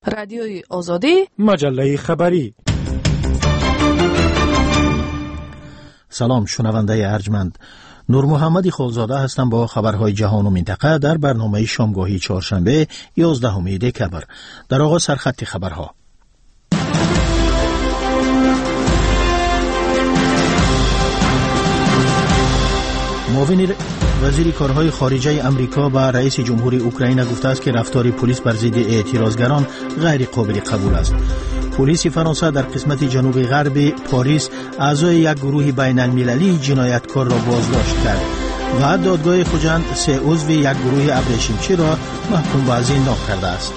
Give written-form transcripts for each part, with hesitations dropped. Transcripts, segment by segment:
رادیوی آزادی، مجله خبری. سلام شنونده ارجمند، نور محمدی خالزاده هستم با خبرهای جهان و منطقه در برنامه شامگاهی چهارشنبه 11 دکمبر. در آغاز سرخط خبرها. معاون وزیر کارهای خارجه امریکا به رئیس جمهوری اوکراین گفته است که رفتار پلیس بر ضد اعتراضگران غیر قابل قبول است. پلیس فرانسه در قسمت جنوب غرب پاریس اعضای یک گروه بین المللی جنایتکار را بازداشت کرد و دادگاه خوجند 3 عضو یک گروه ابریشمچی را محکوم به زندان کرده است.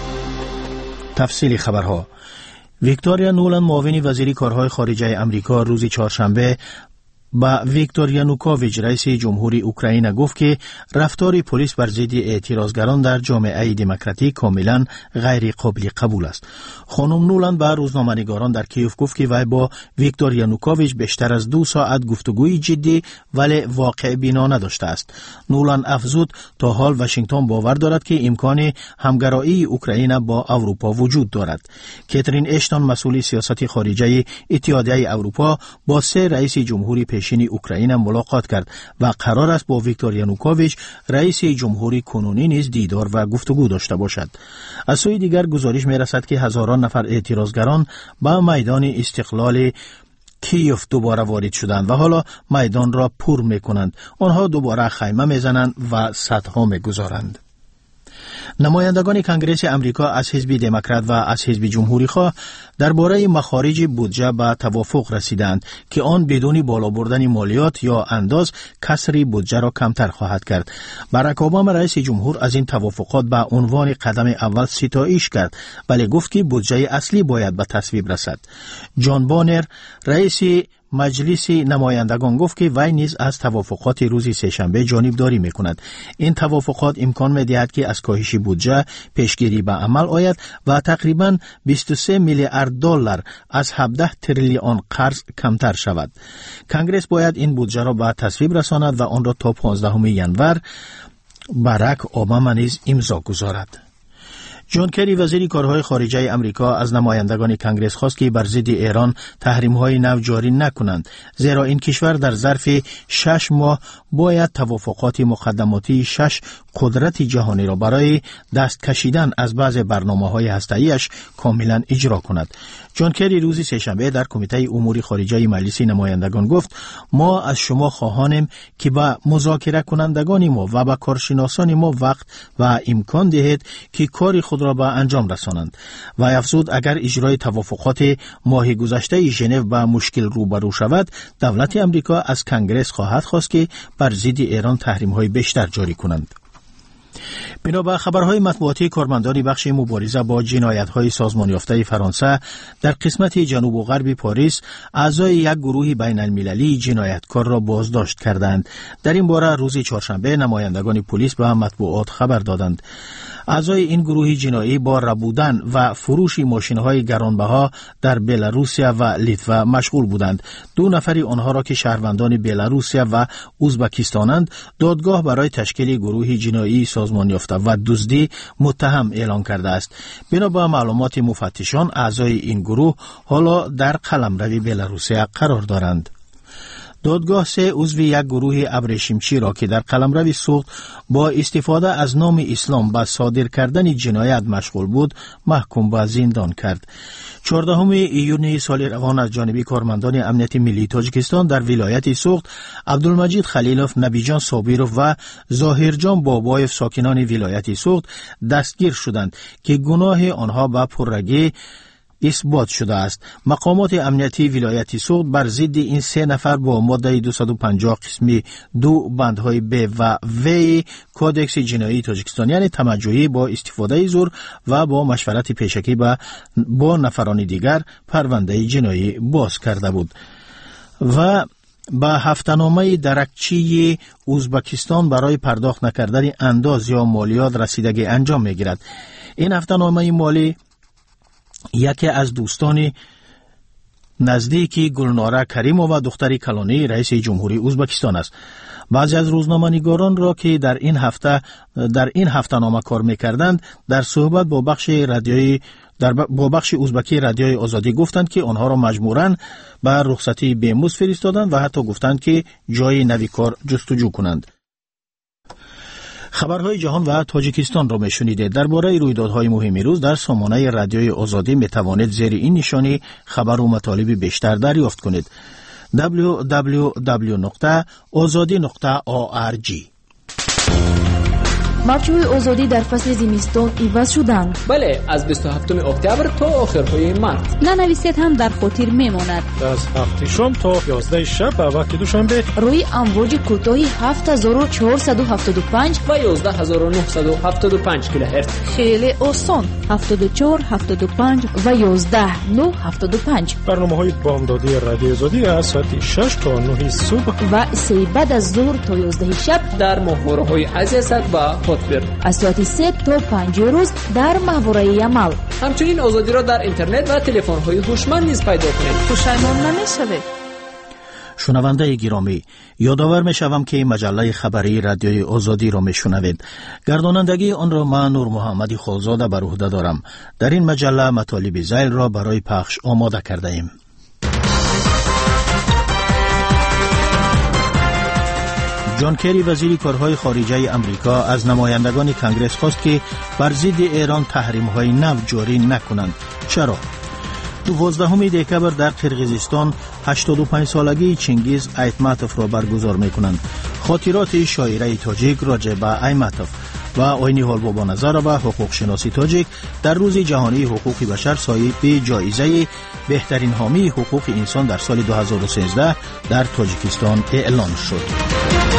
تفصیل خبرها. ویکتوریا نولند معاون وزیر کارهای خارجه امریکا روز چهارشنبه با ویکتور یانوکوویچ رئیس جمهوری اوکراین گفت که رفتار پلیس بر ضد اعتراضگران در جامعه دموکراتیک کاملا غیر قابل قبول است. خانم نولند به روزنامه‌نگاران در کیف گفت که وی با ویکتور یانوکوویچ بیشتر از 2 ساعت گفتگوی جدی ولی واقع بینا نداشته است. نولند افزود تا حال واشنگتن باور دارد که امکان همگرایی اوکراین با اروپا وجود دارد. کاترین اشتون مسئول سیاست خارجه اتحادیه اروپا با 3 رئیس جمهوری پیشین اوکراین ملاقات کرد و قرار است با ویکتور یانوکوویچ رئیس جمهوری کنونی نیز دیدار و گفتگو داشته باشد. از سوی دیگر گزارش می‌رسد که هزاران نفر اعتراضگران به میدان استقلال کیف دوباره وارد شدند و حالا میدان را پر می‌کنند. آنها دوباره خیمه می‌زنند و سدها می‌گذارند. نمایندگان کنگره امریکا از حزب دموکرات و از حزب جمهوری خواه درباره مخارج بودجه به توافق رسیدند که آن بدون بالا بردن مالیات یا انداز کسری بودجه را کمتر خواهد کرد. باراک اوباما رئیس جمهور از این توافقات به عنوان قدم اول ستایش کرد، ولی گفت که بودجه اصلی باید به تصویب رسد. جان بانر رئیس مجلس نمایندگان گفت که وی نیز از توافقات روز سه‌شنبه جانبداری می‌کند. این توافقات امکان می‌دهد که از کاهش بودجه پیشگیری به عمل آید و تقریباً 23 میلیارد دلار از 17 تریلیون قرض کمتر شود. کنگره باید این بودجه را به تصویب رساند و آن را تا 15 ژانویه باراک اوباما نیز امضا گذارد. جان کری وزیر کارهای خارجه امریکا از نمایندگان کنگره خواست که بر ضد ایران تحریم‌های نو جاری نکنند، زیرا این کشور در ظرف 6 ماه باید توافقات مقدماتی 6 قدرت جهانی را برای دست کشیدن از بعض برنامه‌های هسته‌ایش کاملا اجرا کند. جان کری روز سه‌شنبه در کمیته امور خارجه مجلس نمایندگان گفت: ما از شما خواهانیم که با مذاکره کنندگان ما و با کارشناسان ما وقت و امکان دهید که کار خود را به انجام رسانند. و افزود اگر اجرای توافقات ماه گذشته ژنو با مشکل روبرو شود، دولت امریکا از کنگره خواهد خواست که بر ضد ایران تحریم‌های بیشتر جاری کنند. بنا به خبرهای مطبوعاتی، کارمندان بخش مبارزه با جنایت‌های سازمان یافته فرانسه در قسمت جنوب و غرب پاریس اعضای یک گروه بین المللی جنایتکار را بازداشت کردند. در این باره روز چهارشنبه نمایندگان پلیس به مطبوعات خبر دادند. اعضای این گروه جنایی با ربودن و فروش ماشین‌های گرانبها در بلاروسیا و لیتوا مشغول بودند. 2 نفر آنها را که شهروندان بلاروسیا و ازبکستانند، دادگاه برای تشکیل گروه جنایی سازمان یافته و دزدی متهم اعلام کرده است. بنا به معلومات مفتشان، اعضای این گروه حالا در قلمرو بلاروسیا قرار دارند. دادگاه 3 عضو یک گروه ابریشمچی را که در قلمرو سوخت با استفاده از نام اسلام به صادر کردن جنایت مشغول بود محکوم به زندان کرد. 14 ایون سال روان از جانب کارمندان امنیت ملی تاجیکستان در ولایت سوخت، عبدالمجید خلیلوف، نبیجان صابیروف و ظاهرجان بابایف ساکنان ولایت سوخت دستگیر شدند که گناه آنها به پررگی اثبات شده است. مقامات امنیتی ولایت سوخت بر ضد این 3 نفر با ماده 250 قسم 2 بندهای ب و و کودکس جنایی تاجیکستان، یعنی تمجوعی با استفاده زور و با مشورت پیشکی با نفران دیگر، پرونده جنایی باز کرده بود و با هفته‌نامه درکچی ازبکستان برای پرداخت نکردن انداز یا مالیات رسیدگی انجام می‌گیرد. این هفته‌نامه مالی یکی از دوستان نزدیکی گلناره کریمووا دختری کلانی رئیس جمهوری ازبکستان است. بعضی از روزنامه‌نگاران را که در این هفته‌نامه کار می‌کردند در صحبت با بخش ازبکی رادیوی آزادی گفتند که آنها را مجبوراً به رخصتی بیمزد فرستادند و حتی گفتند که جای نوی کار جستجو کنند. خبرهای جهان و تاجیکستان را میشنیدید. درباره رویدادهای مهم روز در سامانه رادیوی آزادی میتوانید زیر این نشانی خبر و مطالب بیشتر دریافت کنید. www.azadi.org. марҷҳои озодӣ дар фасли зимистон иваз шуданд. бале, аз 27 октябр то охирҳои март. нанависед ҳам дар хотир мемонад. аз 7 шом то 11 шаб ба вақти душанбе рӯи амвоҷи кӯтоҳи 7475 ва 11975 килоҳерц. хеле осон 74 75 ва 11975. барномаҳои бомдодии радиои озодӣ аз соати 6 то 9 субҳ ва 3 баъд аз зуҳр то 11 шаб дар моҳвораҳои азият ва از ساعت 3 تا 5 روز در ماهواره عمل. همچنین آزادی را در اینترنت و تلفن‌های هوشمند نیز پیدا کنید. پشیمان نمی‌شوید. شنونده گرامی، یادآور می‌شوم که مجله خبری رادیوی آزادی را میشنوید. گردانندگی آن را من نور محمدی خالزاده بر عهده دارم. در این مجله مطالب ذیل را برای پخش آماده کرده ایم. جان کری وزیر کارهای خارجه امریکا از نمایندگان کنگره خواست که بر ضد ایران تحریم‌های نو جاری نکنند. چرا؟ 12 دکبر در قرقیزستان 85 سالگی چنگیز ایتماتوف را برگزار می‌کنند. خاطرات شاعره تاجیک راجع به ایتماتوف و آیین حال با نظر و حقوق شناسی تاجیک در روز جهانی حقوق بشر صاحب جایزه بهترین حامی حقوق انسان در سال 2013 در تاجیکستان اعلان شد.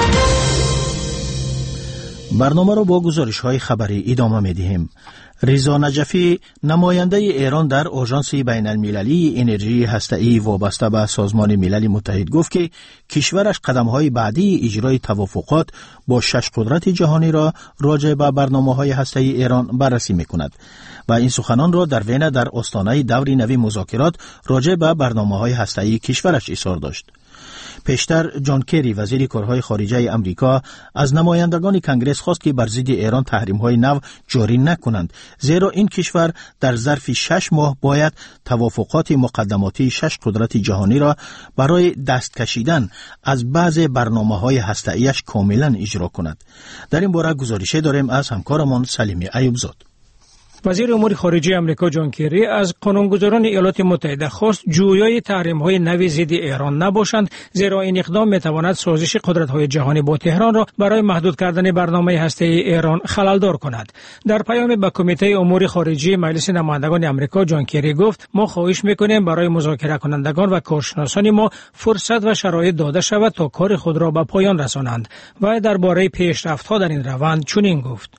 برنامه را با گزارش‌های خبری ادامه می‌دهیم. رضا نجفی نماینده ایران در آژانس بین‌المللی انرژی هسته‌ای وابسته به سازمان ملل متحد گفت که کشورش قدم‌های بعدی اجرای توافقات با 6 قدرت جهانی را راجع به برنامه‌های هسته‌ای ایران بررسی می‌کند و این سخنان را در وین در آستانه دور نوی مذاکرات راجع به برنامه‌های هسته‌ای کشورش اظهار داشت. پیشتر جان کری وزیر کارهای خارجه امریکا از نمایندگان کنگره خواست که بر ضد ایران تحریم‌های نو جاری نکنند، زیرا این کشور در ظرف 6 ماه باید توافقات مقدماتی 6 قدرت جهانی را برای دست کشیدن از بعض برنامه‌های هسته‌ایش کاملا اجرا کند. در این باره گزارشی داریم از همکارمان سلیمی ایوبزاد. وزیر امور خارجه امریکا جان کری از قانونگذاران ایالات متحده خواست جویای تحریم‌های نوی ضد ایران نباشند، زیرا این اقدام می‌تواند سازش قدرت‌های جهانی با تهران را برای محدود کردن برنامه هسته‌ای ایران خلل‌دار کند. در پیام به کمیته امور خارجه مجلس نمایندگان امریکا جان کری گفت: ما خواهش می‌کنیم برای مذاکره کنندگان و کارشناسان ما فرصت و شرایط داده شود تا کار خود را به پایان رسانند. و درباره پیشرفت‌ها در این روند چنین گفت: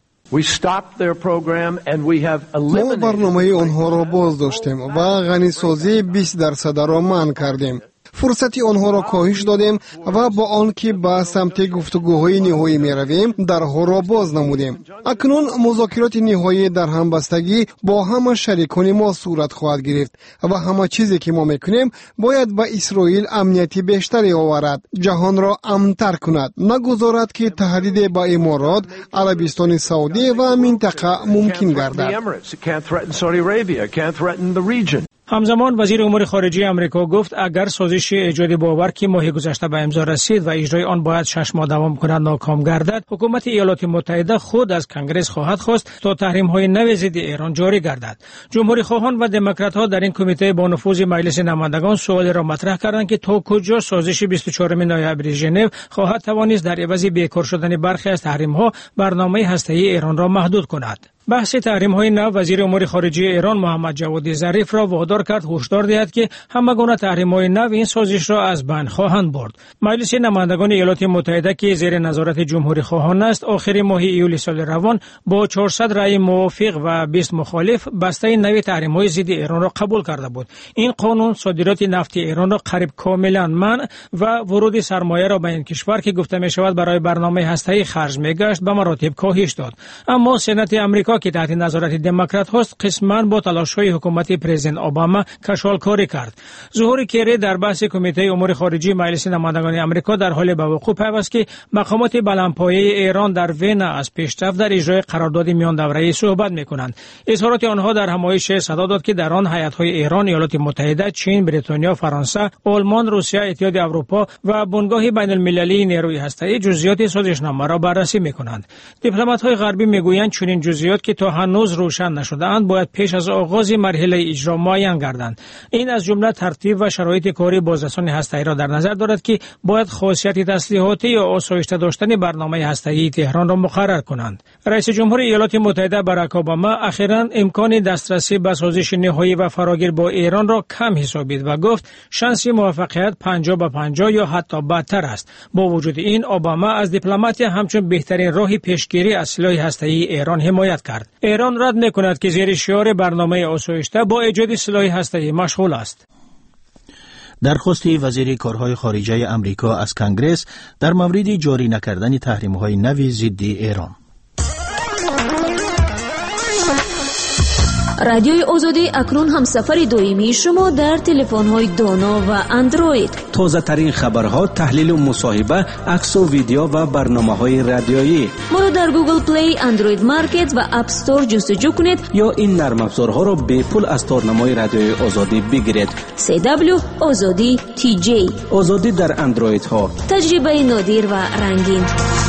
ما برنامه آنها را باز داشتیم و غنیسازی 20% را منع کردیم. فرصتی آنها را کاهش دادیم و با آنکه به سمت گفتگوهای نهایی می رویم درها را باز نمودیم. اکنون مذاکرات نهایی در همبستگی با همه شریکان ما صورت خواهد گرفت و همه چیزی که ما میکنیم باید به اسرائیل امنیتی بیشتری آورد، جهان را امن‌تر کند، نگذارد که تهدید به امارات، عربستان سعودی و منطقه ممکن گردد. همزمان وزیر امور خارجه امریکا گفت اگر سازش ایجاد باور که ماه گذشته به امضا رسید و اجرای آن باید 6 ماه دوام کند ناکام گردد، حکومت ایالات متحده خود از کنگره خواهد خواست تا تحریم‌های نو ضد ایران جاری گردد. جمهوری خواهان و دموکرات‌ها در این کمیته با نفوذ مجلس نمایندگان سوال را مطرح کردند که تا کجا سازش 24 نوامبر ژنو خواهد توانست در عوض بیکار شدن برخی از تحریم‌ها برنامه هسته‌ای ایران را محدود کند. بحث تحریم‌های نو وزیر امور خارجه ایران محمد جواد ظریف را وادار کرد هشدار دهد که همه گونه تحریم‌های نو این سازش را از بین خواهند برد. مجلس نمایندگان ایالات متحده که زیر نظارت جمهوری خواهان است، آخر ماه ایول سال روان با 400 رأی موافق و 20 مخالف بسته نوی تحریم‌های ضد ایران را قبول کرده بود. این قانون صادرات نفت ایران را قریب کاملا منع و ورود سرمایه را به این کشور که گفته می‌شود برای برنامه هسته‌ای خرج می‌گشت به مراتب کاهش داد. اما سنات آمریکا آمریکا که تحت نظارت دموکرات است قسماً با تلاش‌های حکومت پرزیدنت اوباما کشالکاری کرد. ظهور کری در بحث کمیته امور خارجه مجلس نمایندگان آمریکا در حال به وقوع پیوست که مقامات بلندپایه ایران در وین از پیشرفت در اجرای قرارداد میان دوره‌ای صحبت می‌کنند. اظهارات آنها در همایش صدا داد که در آن هیئت‌های ایران، ایالات متحده، چین، بریتانیا، فرانسه، آلمان، روسیه، اتحاد اروپا و بنگاه بین‌المللی نیروی هسته‌ای جزئیات سازشنامه را بررسی می‌کنند. دیپلمات‌های غربی می‌گویند چنین جزئیات که تا هنوز روشن نشده‌اند باید پیش از آغاز مرحله اجرا معین گردند. این از جمله ترتیب و شرایط کاری بازرسان هسته‌ای را در نظر دارد که باید خاصیت تسلیحاتی یا آسایشته داشتن برنامه هسته‌ای تهران را مقرر کنند. رئیس جمهور ایالات متحده باراک اوباما اخیراً امکان دسترسی به سازش نهایی و فراگیر با ایران را کم حسابید و گفت شانس موفقیت 50-50 یا حتی بدتر است. با وجود این اوباما از دیپلماتی همچون بهترین راه پیشگیری از سلاح هسته‌ای ایران حمایت کرد. ایران رد می‌کند که زیر شعار برنامه آسایشته با ایجاد سلاح هسته‌ای مشغول است. درخواست وزیر کارهای خارجه آمریکا از کنگره در مورد جاری نکردن تحریم‌های نوی ضد ایران. رادیوی آزادی اکنون هم سفر دائمی شما در تلفن‌های دانا و اندروید. تازه ترین خبرها، تحلیل و مصاحبه، عکس و ویدیو و برنامه‌های رادیویی. ما را در گوگل پلی، اندروید مارکت و اپ استور جستجو کنید یا این نرم افزارها را به پول از تارنمای رادیوی آزادی بگیرید. CW آزادی TJ. آزادی در اندروید ها. تجربه نادر و رنگین.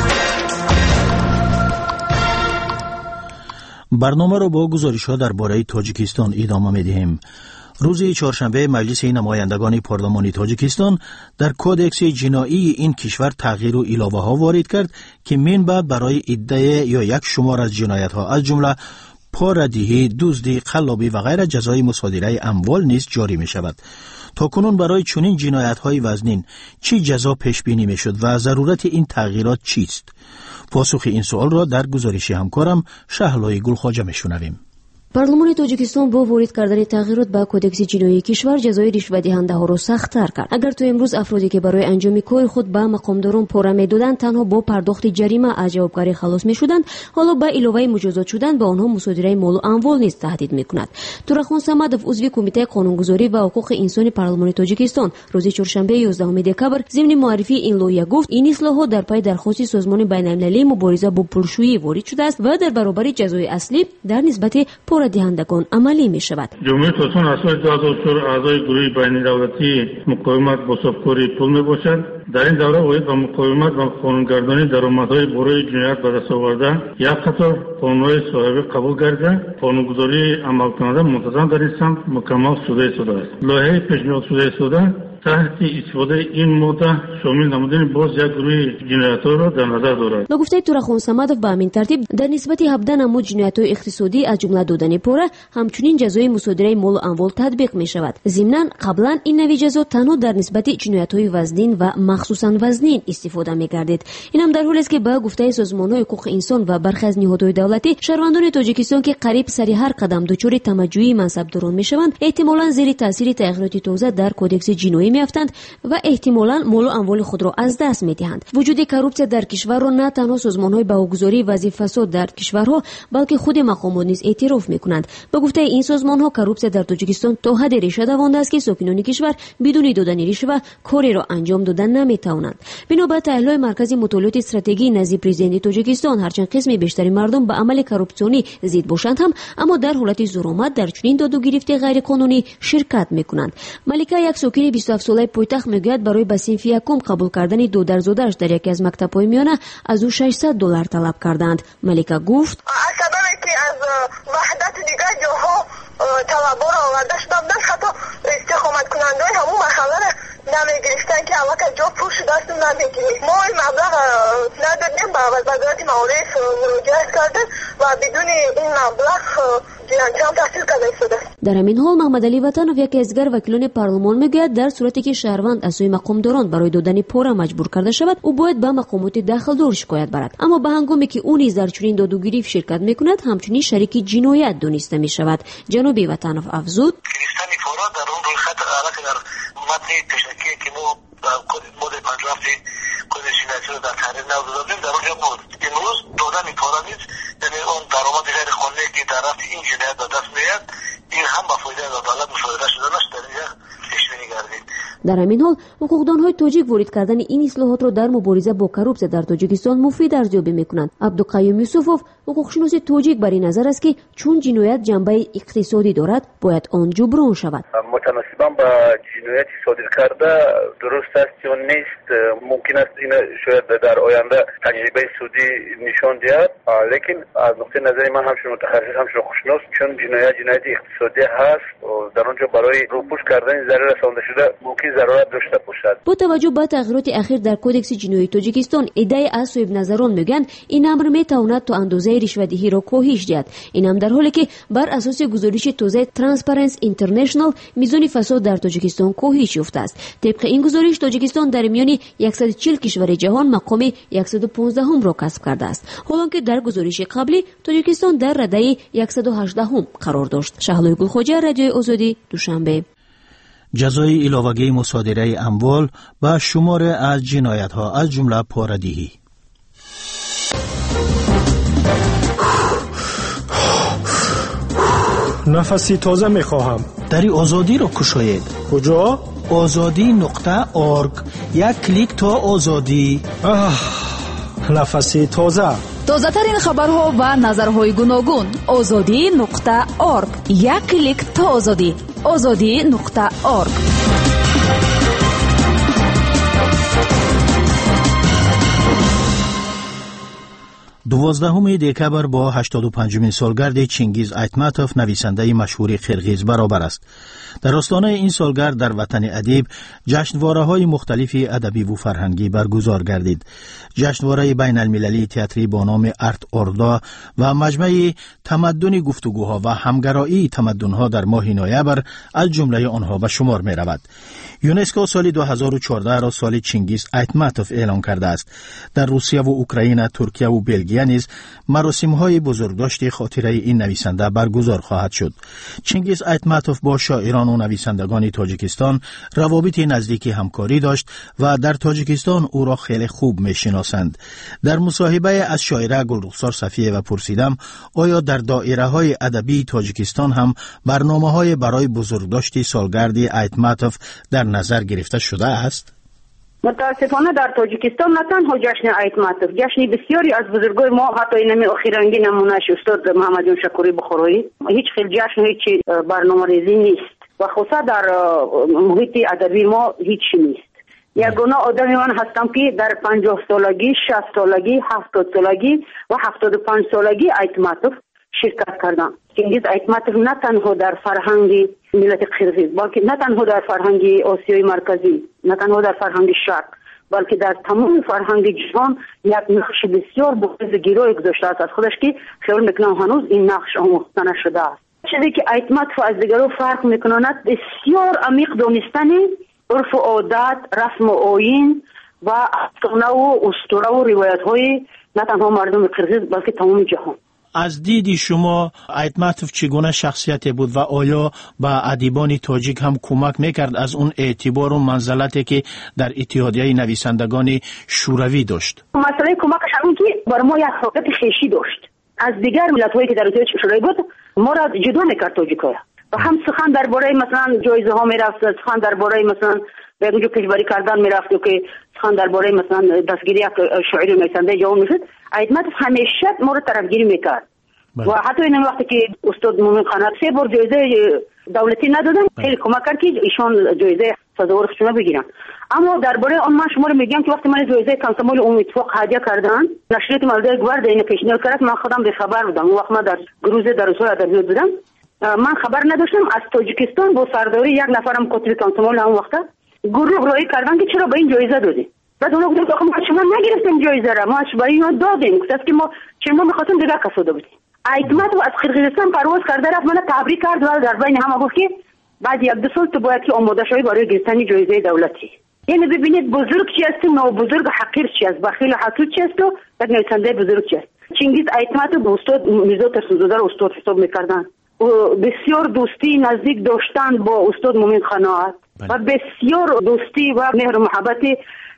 برنامه را با گزارش‌ها درباره تاجیکستان ادامه می‌دهیم. روز چهارشنبه مجلس نمایندگان پارلمانی تاجیکستان در کودکس جنایی این کشور تغییر و علاوه‌ها وارد کرد که منبع برای ادعای یا یک شمار از جنایت‌ها از جمله پاردهی، دزدی، قلابی و غیره جزای مصادره اموال نیز جاری می‌شود. تاکنون برای چنین جنایت‌های وزنین چی جزا پیش بینی می‌شد و ضرورت این تغییرات چیست؟ پاسخ این سوال را در گزارش همکارم شهلای گلخواجه میشنویم. پارلمان تاجیکستان با وارد کردن تغییرات به کودکس جنایی کشور جزای رشوه دهنده را سخت‌تر کرد. اگر تو امروز افرادی که برای انجام کار خود به مقامداران پاره می‌دادند تنها با پرداخت جریمه از جوابگاری خلاص می‌شدند، حالا به علاوه مجازات شدن به آنها مصادره مال و اموال نیز تهدید می‌کند. تورخان صمدов عضو کمیته قانونگذاری و حقوق انسانی پارلمان تاجیکستان روز چهارشنبه 11 دکبر ضمن معرفی این لایحه گفت این اصلاحات در پای درخواست سازمان بین‌المللی مبارزه با پولشویی وارد شده است و در برابر جزای اصلی در نسبت دهندگان عملی می شود. جمهوری اسلامی اساس 2004 اعضای گروه بین‌الدولتی مقاومت با صفکاری پول می باشد. در این دوره باید با مقاومت و قانونگردانی درآمدهای برای جنایت به دست آورده یک قطار قانون‌های صاحب قبول گردیده قانونگذاری عمل کننده منتظم در این سمت مکمل شده است. لایحه پیشنهاد شده تحت استفاده این ماده شامل نمودن باز یک گروه جنایت‌ها را در نظر دارد. با گفته تورخان صمدов به همین ترتیب در نسبت 17 نمود جنایت‌های اقتصادی از جمله دادن پوره همچنین جزای مصادره مال و اموال تطبیق می شود. ضمناً قبلا این نوع جزا تنها در نسبت جنایت‌های وزنین و مخصوصاً وزنین استفاده می گردید. این هم در حالی است که با گفته سازمان‌های حقوق انسان و برخی از نهادهای دولتی شهروندان تاجیکستان که قریب سری هر قدم دچار تمجید منصبداران می شوند احتمالاً زیر تاثیر تغییرات تازه در کودکس جنایی میافتند و احتمالاً مال و اموال خود را از دست میدهند. وجود کروپسیا در کشور را نه تنها سازمان‌های بهاگذاری وظیفه فساد در کشورها بلکه خود مقامات نیز اعتراف میکنند. به گفته این سازمان‌ها کروپسیا در تاجیکستان تا حدی ریشه دوانده است که ساکنان کشور بدون دادن رشوه کاری را انجام دادن نمیتوانند. بنا به تحلیل مرکز مطالعات استراتژی نزد پرزیدنت تاجیکستان هرچند قسم بیشتری مردم به عمل کروپسیونی ضد باشند هم اما در حالت زورآمد در چنین داد و گرفت غیر قانونی شرکت میکنند. ملیکا یک ساکن 27 ساله پایتخت میگوید برای به صنف یکم قبول کردن دو درزادش در یکی از مکتب‌های میانه از او $600 طلب کردند. ملیکا گفت سببی که از وحدت دیگر جاها طلب‌ها را آورده شدند حتی استقامت کننده‌های همون محله را نمیگرفتن که اول که جا پول شده است نمیگیریم. ما این مبلغ ندادیم به وزارت معارف مراجعه کردیم و بدون این مبلغ جیانچام تحصیل کرده شده. در همین حال محمد علی وطنов یکی از وکیلان پارلمان میگوید در صورتی که شهروند از سوی مقامداران برای دادن پول مجبور کرده شود او باید به مقامات داخلدار شکایت برد، اما به هنگامی که او نیز در چنین داد و گریفت شرکت میکند همچنین شریک جنایت دانسته میشود. جناب وطنov افزود گرفتن پول در اون روی خط علاقه در متن تشکیلی که ما کد مود 57 کد جنایتی رو در تحریر نو دادیم در اونجا بود. امروز دادن پول نیست در یعنی اون درآمد غیر قانونی که طرف این جنایت به دست میاد این هم با فایده عدالت مصادره شده نشد در اینجا پیشبینی کردیم. در همین حال حقوقدان‌های تاجیک وارد کردن این اصلاحات را در مبارزه با کروپسیا در تاجیکستان مفید ارزیابی می‌کنند. عبدالقیوم یوسفوف حقوقشناس تاجیک بر این نظر است که چون جنایت جنبه اقتصادی دارد باید آن جبران شود. متناسباً با جنایت صادر کرده درست است یا نیست ممکن است این شاید در آینده تجربه سودی نشان دهد، لیکن از نقطه نظر من همچون متخصص همچون حقوقشناس چون جنایت اقتصادی هست در آنجا برای روپوش کردن ضرر رسانده شده ممکن ضرورت داشته باشد. با توجه به تغییرات اخیر در کودکس جنایی تاجیکستان ایده از صاحب نظران میگن این امر میتواند تا اندازه رشوه‌دهی را کاهش دهد. این هم در حالی که بر اساس گزارش تازه ترانسپرنسی اینترنشنال میزان فساد در تاجیکستان کاهش یافته است. طبق این گزارش تاجیکستان در میان 140 کشور جهان مقام 115 را کسب کرده است، حالانکه در گزارش قبلی تاجیکستان در رده 118 قرار داشت. شهلوی گلخواجه، رادیوی آزادی، دوشنبه. جزای علاوگی مصادره اموال و شمار از جنایت‌ها از جمله پاره‌دهی. نفسی تازه میخواهم. دری آزادی را کشاید. کجا؟ azadi.org. یک کلیک تا آزادی. نفسی تازه. تازه ترین خبرها و نظرهای گوناگون. azadi.org. یک کلیک تا آزادی. azadi.org. 12 دکبر با 85مین سالگرد چینگیز ایتماتوف نویسنده مشهور قرقیز برابر است. در آستانه این سالگرد در وطن ادیب جشنواره‌های مختلفی ادبی و فرهنگی برگزار گردید. جشنواره بین المللی تئاتری با نام ارت اوردا و مجمع تمدن گفتگوها و همگرایی تمدن‌ها در ماه نوامبر از جمله آنها به شمار می‌رود. یونسکو سال 2014 را سال چینگیز ایتماتوف اعلام کرده است. در روسیه و اوکراین، ترکیه و بلژیک نیز مراسم‌های بزرگداشت خاطره این نویسنده برگزار خواهد شد. چینگیز ایتماتوف با شاعران و نویسندگان تاجیکستان روابط نزدیکی همکاری داشت و در تاجیکستان او را خیلی خوب می‌شناسند. در مصاحبه از شاعره گلرخسار صفیه و پرسیدم آیا در دایره‌های ادبی تاجیکستان هم برنامه‌های برای بزرگداشت سالگرد ایتماتوف در نظر گرفته شده است؟ متاسفانه در تاجیکستان نه تنها جشن ایتماتوف، جشن بسیاری از بزرگای ما حتی اینمی اخیرنگی نمونهش استاد محمد جان شکوری بخارایی هیچ خیلی جشن هیچ برنامه ریزی نیست و خصوصا در محیط ادبی ما هیچی نیست. یگانه آدمی من هستم که در 50 سالگی، 60 سالگی، 70 سالگی و 75 سالگی ایتماتوف شرکت کردم. چینگیز ایتماتوف نه تنها در فرهنگ ملت قرقیز بلکه نه تنها در فرهنگ آسیای مرکزی، نه تنها در فرهنگ شرق بلکه در تمام فرهنگ جهان یک نقش بسیار بارز گیرایی گذاشته است از خودش که خیال میکنم هنوز این نقش آموخته نشده است. چیزی که ایتماتوف از دیگران فرق میکند بسیار عمیق دانستن عرف و عادت، رسم و آیین و افسانه و اسطوره و روایت های نه تنها مردم قرقیز بلکه تمام جهان. از دید شما ایتماتوف چگونه شخصیتی بود و آیا به ادیبان تاجیک هم کمک میکرد از اون اعتبار و منزلتی که در اتحادیه نویسندگان شوروی داشت؟ مسئله کمکش همین که برای ما یک حالت خویشی داشت. از دیگر ملت‌هایی که در اتحادیه شوروی بود ما را جدا میکرد تاجیک‌ها و هم سخن درباره مثلا جایزه ها میرفت، سخن درباره مثلا به اونجا کشوری کردن میرفت و که سخن درباره مثلا دستگیری شاعر و نویسنده جوان میشد. ایتماتوف همیشه ما رو طرفگیری میکرد و حتی این وقتی که استاد مومن خان 3 بار جایزه دولتی ندادن خیلی کمک کرد که ایشان جایزه سزاوار خودشون بگیرن. اما درباره آن من شما رو میگم که وقتی من جایزه کانسمول اون اتفاق هدیه کردن نشریات ملده گوارد اینو پیشنهاد کرد، من خودم به خبر بودم. اون وقت من در گروزه در رسول ادبیات بودم، من خبر نداشتم. از تاجیکستان با سرداری یک نفرم کاتب کانسمول اون وقت گروه رای کردن که چرا به این جایزه دادی. بعد اون گفتم که ما شما نگرفتیم جایزه را، ما برای اینا دادیم که ما چرا می‌خواستیم دیگه کساده بودیم. ایتماتوف از قرقیزستان پرواز کرده رفت من تبریک کرد و در بین همه گفت که بعد 1-2 سال تو باید که آماده شوی برای گرفتن جایزه دولتی. یعنی ببینید بزرگ چی است، نابزرگ حقیر چی است، بخیل حسود چی است و یک نویسنده بزرگ چی است. چینگیز ایتماتوف با استاد میرزا ترسوزاده را استاد حساب می‌کردن. بسیار دوستی نزدیک داشتن با استاد مومن خان و بسیار دوستی و مهر و محبت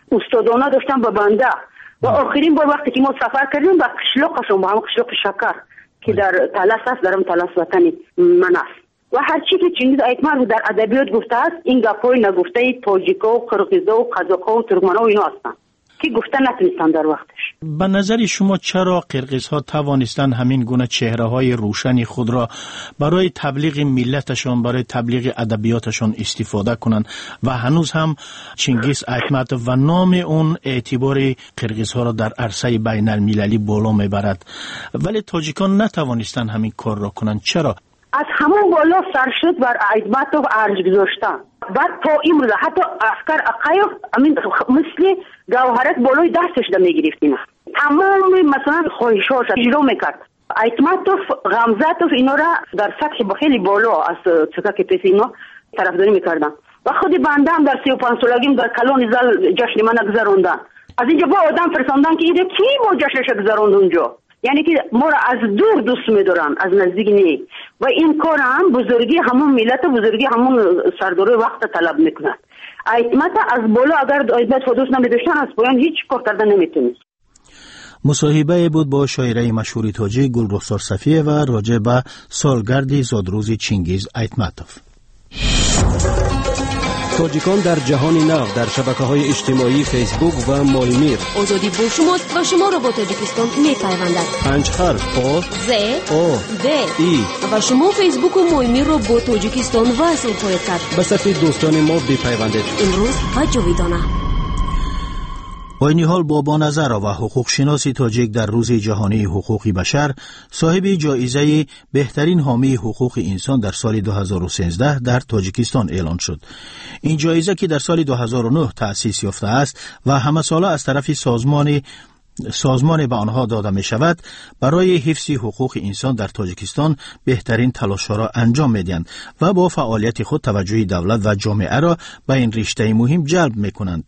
استادانه داشتن با بنده. و آخرین بار وقتی که ما سفر کردیم با قشلاقشون با هم قشلاق شکر که در طلس است، درم طلس وطن من است. و هر چی که چنگیز ایتمر در ادبیات گفته است، این گپای نگفته تاجیکا و قرقیزا و قزاقا و ترکمنا و اینا هستند که گفته نتونستن در وقتش. به نظر شما چرا قرقیزها توانستن همین گونه چهره‌های روشنی خود را برای تبلیغ ملتشان، برای تبلیغ ادبیاتشان استفاده کنند و هنوز هم چنگیز ایتماتوف و نام اون اعتبار قرقیزها را در عرصه بین المللی بالا میبرد، ولی تاجیکان نتوانستن همین کار را کنند؟ چرا؟ از همون بالا سرشد بر ایتماتوف ارج گذاشتن. بعد تا امروز حتی عسکر اقایف امین مثل گوهرت بالای دستش دا میگرفت اینا. تمام مثلا خواهشاش اجرا میکرد. ایتماتوف، غمزاتوف اینا را در سطح بخیلی بالا از چکا که پیس اینا طرفداری میکردن. و خود بنده هم در 35 سالگیم در کلان زل جشن من گذروندن. از اینجا با آدم فرستاندن که ایده کی با جشنش گذروند اونجا. یعنی که ما را از دور دوست می‌دارن، از نزدیک نه. و این کار هم بزرگی همون ملت و بزرگی همون سردار وقت طلب میکنه. ایتمات از بالا اگر ایتمات دوست نمی‌داشتن از پایین هیچ کار کردن نمیتونست. مصاحبه بود با شاعره مشهور تاجیک گلرخسار صفیه و راجع به سالگرد زادروز چنگیز ایتماتوف. تاجیکان در جهان نو در شبکه‌های اجتماعی فیسبوک و مایمیر. آزادی با شماست و شما را با تاجیکستان می‌پیوندد. 5 حرف آ ز آ د ای و شما فیسبوک و مایمیر را با تاجیکستان وصل خواهید کرد. به صفحه دوستان ما بپیوندید. امروز و جاویدانه. آینیحال بابانظر و حقوق شناسی تاجیک در روز جهانی حقوق بشر صاحب جایزه بهترین حامی حقوق انسان در سال 2013 در تاجیکستان اعلان شد. این جایزه که در سال 2009 تأسیس یافته است و همه ساله از طرف سازمان به آنها داده می شود، برای حفظ حقوق انسان در تاجیکستان بهترین تلاش‌ها را انجام می‌دهند و با فعالیت خود توجه دولت و جامعه را به این رشته مهم جلب می‌کنند.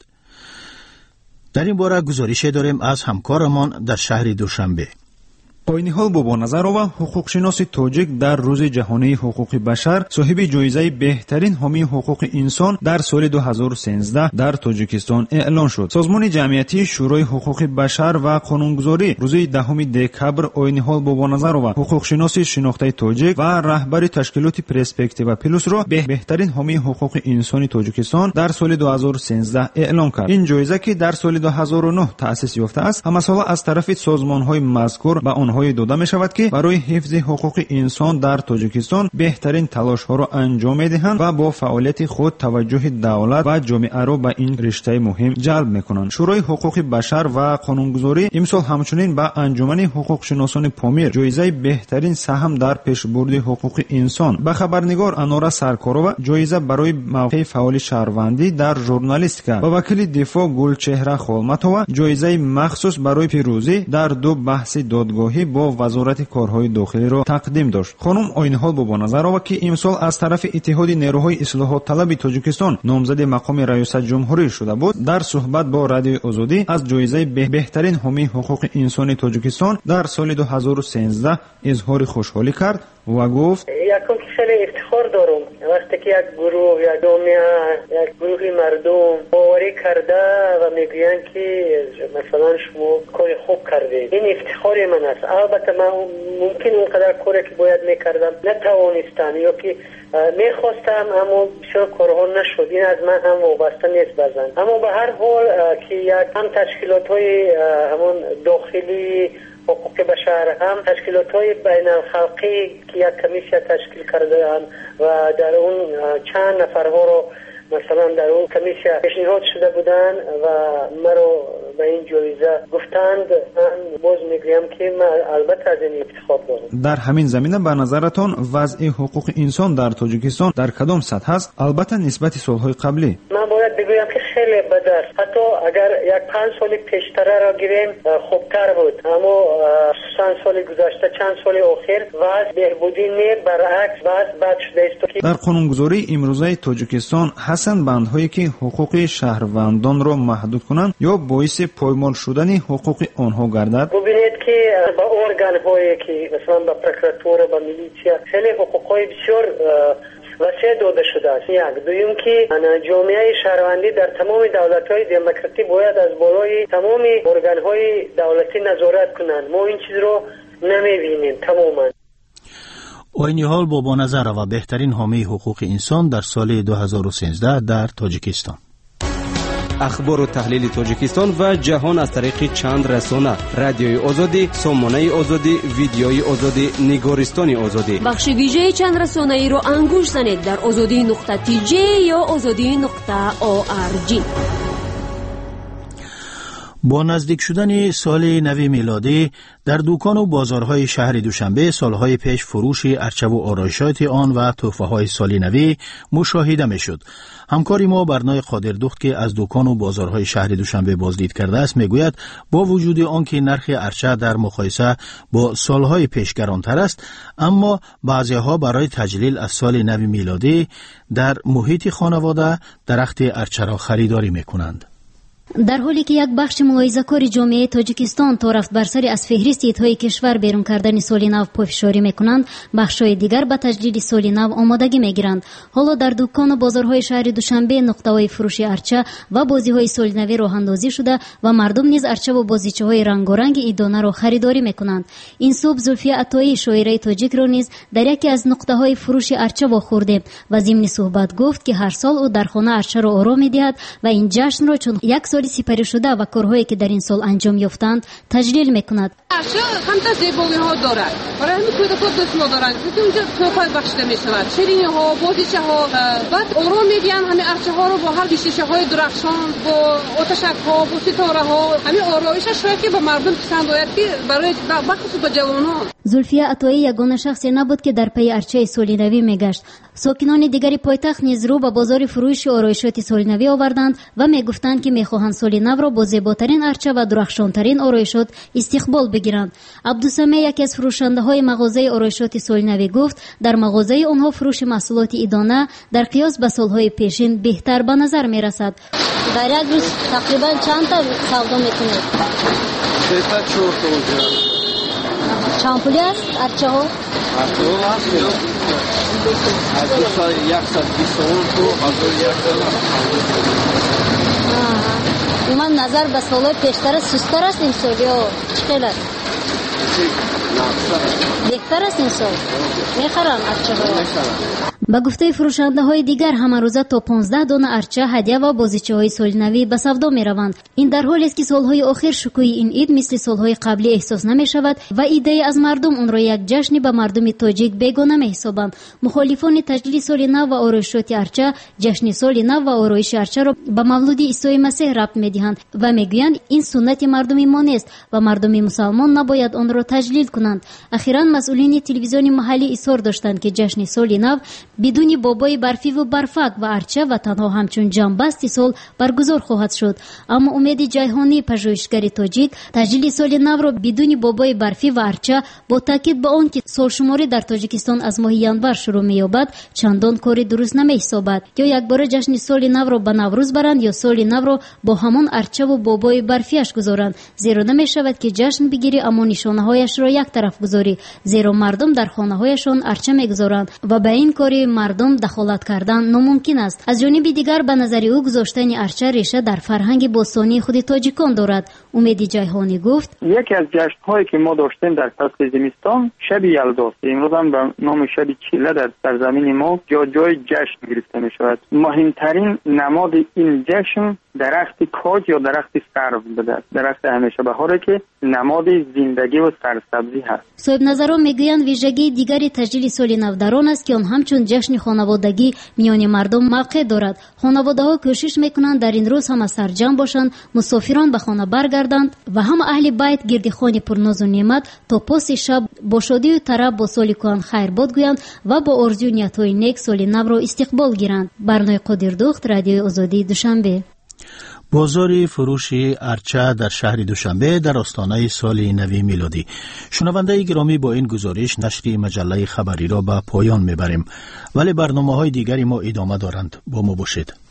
در این باره گزارش داریم از همکارمان در شهر دوشنبه. آینیحال بابانظرова حقوقشناس تاجیک در روز جهانی حقوق بشر صاحب جایزه بهترین حامی حقوق انسان در سال 2013 در تاجیکستان اعلان شد. سازمان جمعیتی شورای حقوق بشر و قانونگذاری روز 10 دکبر آینیحال بابانظرova حقوقشناس شناخته تاجیک و رهبر تشکیلات پرسپکتیو پلوس را بهترین حامی حقوق انسانی تاجیکستان در سال 2013 اعلان کرد. این جایزه که در سال 2009 تأسیس یافته است، همه ساله از طرف سازمان‌های مذکور به آنها داده می شود که برای حفظ حقوق انسان در تاجیکستان بهترین تلاش ها را انجام می دهند و با فعالیت خود توجه دولت و جامعه را به این رشته مهم جلب می کنند. شورای حقوق بشر و قانونگذاری امسال همچنین به انجمن حقوق شناسان پامیر جایزه بهترین سهم در پیشبرد حقوق انسان به خبرنگار انورا سرکارова جایزه برای موقع فعال شهروندی در ژورنالیستیکا و وکیل دفاع گلچهره خولمتova جایزه مخصوص برای پیروزی در 2 بحث دادگاهی با وزارت کارهای داخلی را تقدیم داشت. خانم آینیحال بابانظرова که امسال از طرف اتحاد نیروهای اصلاحات طلب تاجیکستان نامزد مقام ریاست جمهوری شده بود، در صحبت با رادیوی آزادی از جایزه بهترین حامی حقوق انسان تاجیکستان در سال 2013 اظهار خوشحالی کرد و گفت یکم خیلی افتخار دارم وقتی که یک گروه یا جامعه یک گروه مردم باوری کرده و میگویند که مثلا شما کار خوب کردید. این افتخار من است. البته من ممکن اونقدر کاری که باید میکردم نتوانستم یا که میخواستم اما بسیار کارها نشد. این از من هم وابسته نیست بزن. اما به هر حال که یک هم تشکیلات های همون داخلی حقوق بشر هم تشکیلات‌های بین الخلقی که یک کمیسیون تشکیل کرده هم و در اون چند نفرها رو مثلا در اون کمیسیون پیشنهاد شده بودن و مرا به این جایزه گفتند. من باز میگویم که من البته از این افتخار دارم. در همین زمینه به نظرتان وضع حقوق انسان در تاجیکستان در کدام سطح است؟ البته نسبت سالهای قبلی. من باید بگویم که خیلی بد است. حتی اگر یک 5 سال پیشتر را گیریم خوبتر بود، اما چند سال گذشته چند سال اخیر وضع بهبودی نه، برعکس وضع بد شده است. در قانونگذاری امروزه تاجیکستان هستند بندهایی که حقوق شهروندان را محدود کنند یا باعث پایمال شدن حقوق آنها گردد؟ ببینید که با ارگان هایی که مثلا با پروکراتور و با میلیشیا خیلی حقوقای بسیار وسیع داده شده است. یک دویم که جامعه شهروندی در تمام دولت‌های دموکراتی باید از بالای تمام ارگان‌های دولتی نظارت کنند. ما این چیز رو نمیبینیم تماما. این حال با نظر و بهترین حامی حقوق انسان در سال 2013 در تاجیکستان. اخبار و تحلیل تاجیکستان و جهان از طریق چند رسانه: رادیوی آزادی، سامانه آزادی، ویدیوی آزادی، نگارستان آزادی. بخش ویژه چند رسانه ای رو انگوش زنید در azadi.tj یا azadi.org. با نزدیک شدن سال نو میلادی در دکان و بازارهای شهر دوشنبه سالهای پیش فروش ارچه و آرایشات آن و تحفه‌های سال نوی مشاهده میشد. همکاری ما برنای قادردخت که از دکان و بازارهای شهر دوشنبه بازدید کرده است میگوید با وجود آنکه نرخ ارچه در مقایسه با سالهای پیش گرانتر است، اما بعضیها برای تجلیل از سال نو میلادی در محیط خانواده درخت ارچه را خریداری میکنند. در حالی که یک بخش ملاحظه‌کار جامعه تاجیکستان تا رفت بر سر از فهرست ایدهای کشور بیرون کردن سال نو پافشاری میکنند، بخش‌های دیگر به تجلیل سال نو آمادگی میگیرند. حالا در دکان و بازارهای شهر دوشنبه نقطه‌های فروش ارچه و بازی‌های سال نو راه اندازی شده و مردم نیز ارچه و بازیچه‌های رنگارنگ ایدانه را خریداری میکنند. این صبح زلفیه عطایی شاعره تاجیک را نیز در یکی از نقطه‌های فروش ارچه واخوردیم و ضمن صحبت گفت که هر سال او در خانه ارچه را آرام می‌دهد و این جشن را چون یک سال سپری شده و کارهایی که در این سال انجام یافتند تجلیل میکند. ارچه هم تا زیبایی‌ها دارد. برای همین کودکان دوست ندارند که اونجا تحفه بخشیده میشود. شیرینی‌ها، بازیچه‌ها، بعد آرام می‌دهند همین ارچه‌ها رو با هر شیشه‌های درخشان، با آتشک‌ها، با ستاره‌ها، همین آرایشش را که به مردم پسند آید که برای بخصوص به جوانان. زلفیه عطایی یگانه شخصی نبود که در پی ارچه سال نوی میگشت. ساکنان دیگری پایتخت نیز رو به بازار فروش آرایشات سال نوی آوردند و میگفتند که میخواهند سال نو را با زیباترین ارچه و درخشانترین آرایشات استقبال بگیرند. عبدالسمه یکی از فروشنده‌های مغازه آرایشات سال نوی گفت در مغازه آنها فروش محصولات ایدانه در قیاس به سالهای پیشین بهتر به نظر میرسد. در یک روز تقریبا چند تا سودا میکنید؟ 3 تا 4 تا. چند پولی است ارچه ها؟ ارچه ها هست از 120 تو از من نظر به سالهای پیشتر سستر است این سال یا چقدر است؟ بهتر است این سال؟ میخرم ارچه ها. با گفته فروشنده های دیگر همه روزه تا 15 دانه ارچه، هدیه و بازیچه های سال نوی به سودا می روند. این در حالی است که سالهای آخر شکوه این عید مثل سالهای قبلی احساس نمی شود و ایده از مردم اون را یک جشن به مردم تاجیک بیگانه می حسابند. مخالفان تجلیل سال نو و آرایشات ارچه جشن سال نو و آرایش ارچه را به مولود عیسی مسیح ربط می دهند و می گویند این سنت مردم ما نیست و مردم مسلمان نباید آن را تجلیل کنند. اخیراً مسئولین تلویزیون محلی اصرار داشتند که جشن سال نو بدون بابای برفی و برفک و ارچه و تنها همچون جنبست سال برگزار خواهد شد. اما امید جیهانی پژوهشگر تاجیک تجلیل سال نو را بدون بابای برفی و ارچه با تاکید به آن که سالشماری در تاجیکستان از ماه ینور شروع می‌یابد چندان کاری درست نمی‌حسابد. یا یک بار جشن سال نو را به نوروز برند یا سال نو را با همان ارچه و بابای برفیش گذارند، زیرا نمی‌شود که جشن بگیری اما نشانه‌هایش را یک طرف گذاری، زیرا مردم در خانه‌هایشان ارچه می‌گذارند و به این کاری مردم دخالت کردن ناممکن است. از جانب دیگر به نظر او گذاشتن ارچه ریشه در فرهنگ باستانی خود تاجیکان دارد. امید جیهانی گفت یکی از جشن‌هایی که ما داشتیم در فصل زمستان شب یلداست. امروز هم به نام شب چیله در سرزمین ما جای جشن گرفته می شود. مهمترین نماد این جشن درخت کاج یا درخت سرو بوده. درخت همیشه بهاره که نماد زندگی و سرسبزی هست. صاحب نظران میگویند ویژگی دیگری تجلیل سال نو در آن است که آن همچون جشن خانوادگی میان مردم موقع دارد. خانواده‌ها کوشش میکنند در این روز هم سرجم باشند، مسافران به خانه برگردند و هم اهل بیت گرد خانه پرناز و نعمت تا پاس شب با شادی و طرب با سال کهن خیر باد گویند و با آرزوی نیت‌های نیک سال نو را استقبال گیرند. برنای قادردخت، رادیوی آزادی، دوشنبه. بازار فروش ارچه در شهر دوشنبه در آستانه سال نو میلادی. شنونده گرامی، با این گزارش نشر مجله خبری را به پایان میبریم، ولی برنامه‌های دیگری ما ادامه دارند. با ما باشید.